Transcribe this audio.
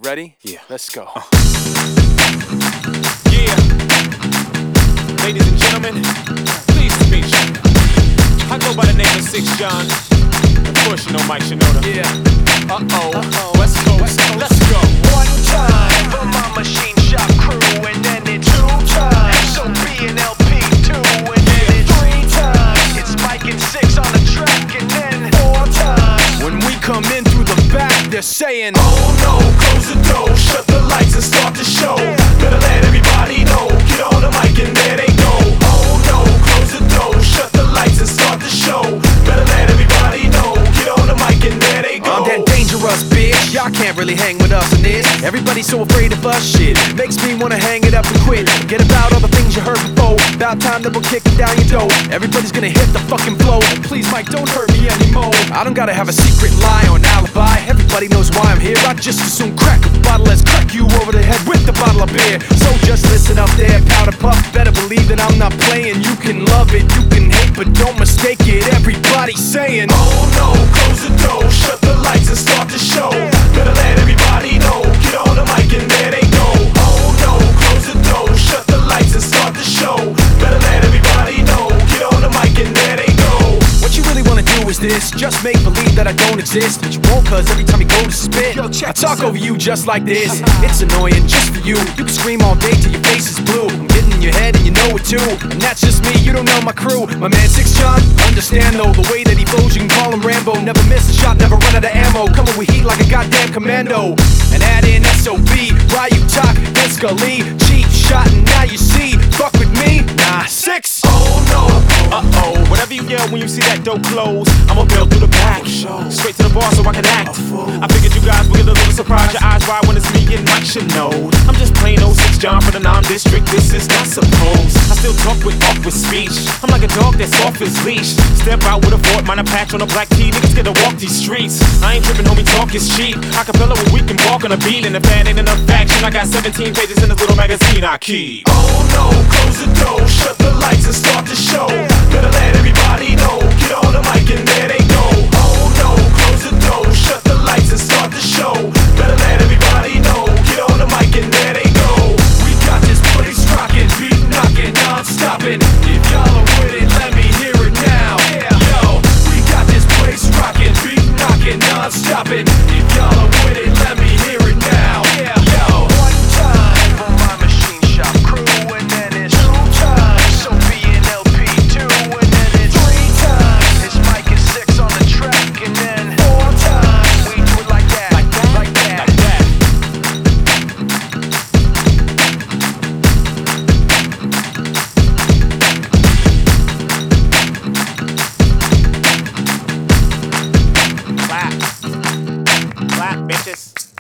Ready? Yeah. Let's go. Yeah. Ladies and gentlemen, pleased to meet you. I go by the name of 6 John. Of course you know Mike Shinoda. Yeah. West Coast. Let's go. One time for my machine shop crew, and then it's 2 times SOB and LP 2, and then it's 3 times it's Mike and 6 on the track, and then 4 times When we come in through the back, they're saying, oh no, close the door, shut the lights and start the show. Better let everybody know, get on the mic and there they go. Oh no, close the door, shut the lights and start the show. Better let everybody know, get on the mic and there they go. I'm that dangerous bitch. Y'all can't really hang with us in this. Everybody's so afraid of us, shit. Makes me wanna hang it up and quit. Forget about all the things you heard before. About time that we're kicking down your door. Everybody's gonna hit the fucking flow. Please, Mike, don't hurt me anymore. I don't gotta have a secret lie or an alibi. Everybody knows why I'm here. I just assume crack a bottle. Let's crack you over the head with the bottle of beer. So just listen up there, powder puff. Better believe that I'm not playing. You can love it, you can hate, but don't mistake it. Everybody's saying, oh no, close the door, shut the lights and start the show. Better let everybody know, get on the mic and there they go. Oh no, close the door, shut the lights and start the show. Better let everybody know, get on the mic and there they go. what you really wanna do is this. Just make believe that I don't exist. But you won't, cause every time you go to spit, I talk over you just like this. It's annoying just for you. You can scream all day till your face is blue. I'm getting in your head and you know it too. And that's just me, you don't know my crew. My man 6 John, understand though, the way that he flows, you can call him Rambo. Never miss a shot, never run out of ammo. Coming with heat like a goddamn commando. And add in SOB, Ryu Talk, then Scully. Cheap shot and now you see. Fuck with me? Nah, 6. Oh no, Whatever you yell when you see that door close, I'ma build through the back. Straight to the bar so I can act. I figured you guys would get a little surprised. Your eyes wide when it's me and Mike Shinoda. I'm just plain old 6 John for the non-district. This is not supposed. I still talk with awkward speech. I'm like a dog that's off his leash. Step out with a Fort Minor patch on a black tee. Niggas get to walk these streets. I ain't tripping, homie, talk is cheap. Acapella where we can walk on a beat. And if that ain't enough action, I got 17 pages in this little magazine I keep. oh no, close the door, shut the lights and start the show. Better let everybody know, get on the mic and there they go. Oh no, close the door, shut the lights and start the show. Better let everybody know, get on the mic and there they go. We got this place rockin', beat knockin', non-stoppin'. If y'all are with it, let me hear it now. Yo, we got this place rockin', beat knockin', non-stoppin'. If y'all are with it, let me hear it now. Yo, one time for my machine shop crew, and then it's 2 times SOB and LP 2, and then it's 3 times it's Mike and 6 on the track, and then 4 times we do it like that, like that, like that. Clap. Clap, bitches.